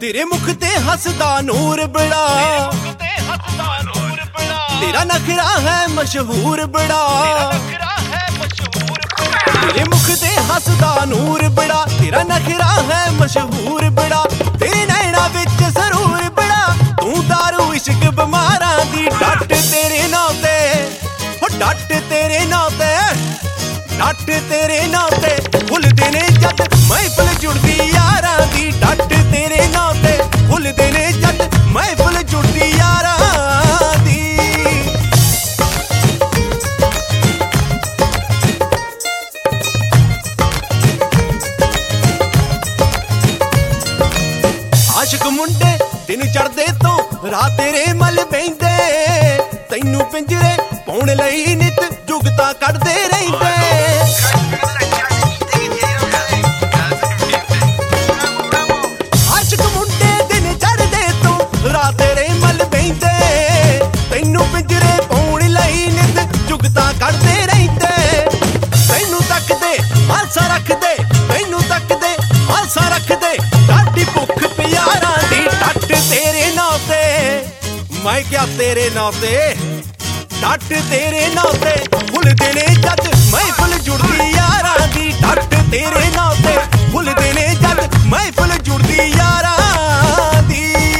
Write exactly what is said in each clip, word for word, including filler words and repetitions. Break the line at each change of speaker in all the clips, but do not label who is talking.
तेरे मुख ते हसदा नूर बड़ा, तेरा नखरा है मशहूर बड़ा। तेरे मुख ते हसदा नूर बड़ा, तेरा नखरा है मशहूर बड़ा। तेरे नैना विच सरूर बड़ा, तू दारू इश्क बमारां दी। डट तेरे नां ते हो डट तेरे नां ते डट तेरे नां ते भुलदे ने जद महफिल जुड़दी यारां दी। डट तेरे नां ते भुलदे ने जद महफिल जुड़दी यारां दी। आशिक मुंडे दिन चढ़दे तो रात तेरे मल पैंदे, तैनू पिंजरे पाउण लई नित जुगतां कढदे रहिंदे। आशिक मुंडे दिन चढ़दे तो रात तेरे मल पैंदे, तैनू पिंजरे पाउण लई नित जुगतां कढदे रहिंदे। तैनू तकदे आसा रखदे, तैनू तकदे आसा रखदे, डाडी भुख प्यारां दी। डट तेरे नां ते मैं क्या तेरे नां ते डट तेरे नां ते भुलदे ने जद महफिल जुड़दी यारां दी। डट तेरे नां ते भुलदे ने जद महफिल जुड़दी यारां दी।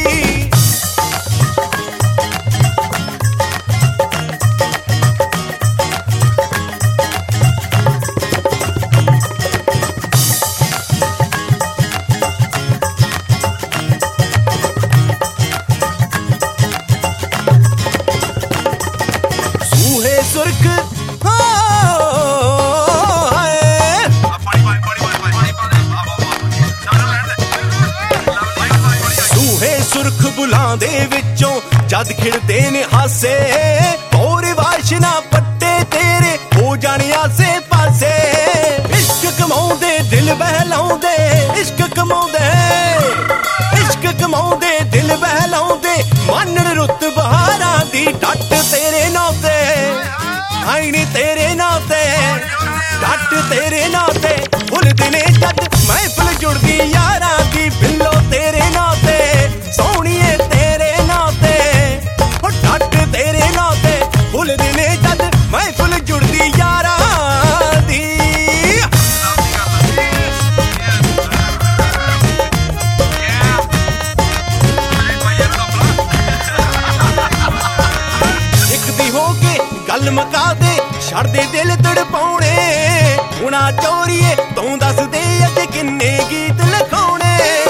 सुर्ख सूहे सुर्ख बुलांदे विचों जद खिड़दे ने हासे, और वाशना पट्टे तेरे हो जाने आसे पासे। इश्क कमाउंदे दिल बहलाउंदे, इश्क कमाउंदे इश्क कमाउंदे दिल बहलाउंदे, मानन रुत बहारां दी। डट तेरे नां ते आई नी तेरे नां ते डट तेरे नां ते भुलदे ने जद महफिल जुड़दी यारां दी। बिल्लो तेरे नां ते सोहणिए तेरे नां ते हो डट तेरे नां ते भुलदे ने जद महफिल जुड़दी यारां दी। एक दी हो के गल मका दे, छड़ दे दिल तड़पाउणे। हुणा चोरीए तू दस दे अज किन्ने गीत लिखाउणे।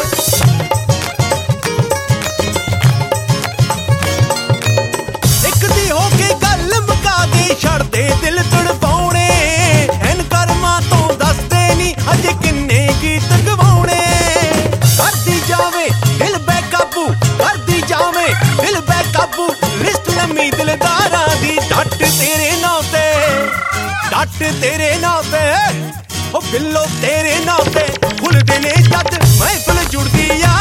एक दी हो के गल मका दे, छड़ दे दिल तड़पाउणे। एन कर्मां तो दस दे नी अज किन्ने गीत गवाउणे। करदी जावे दिल बेकाबू, करदी जावे दिल बेकाबू, लिस्ट लम्मी दिलदारां दी। डट तेरे नां ते डट तेरे नां ते ओ बिल्लो तेरे नां ते भुलदे ने जद महफिल जुड़दी।